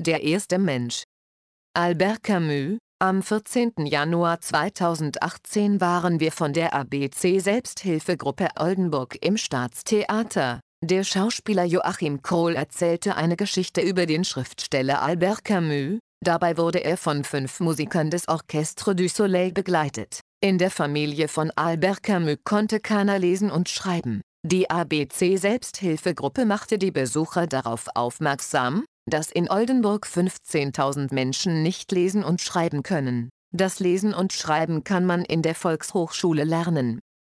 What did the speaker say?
Der erste Mensch. Albert Camus. Am 14. Januar 2018 waren wir von der ABC Selbsthilfegruppe Oldenburg im Staatstheater. Der Schauspieler Joachim Krohl erzählte eine Geschichte über den Schriftsteller Albert Camus. Dabei wurde er von 5 Musikern des Orchestre du Soleil begleitet. In der Familie von Albert Camus konnte keiner lesen und schreiben. Die ABC Selbsthilfegruppe machte die Besucher darauf aufmerksam, dass in Oldenburg 15.000 Menschen nicht lesen und schreiben können. Das Lesen und Schreiben kann man in der Volkshochschule lernen.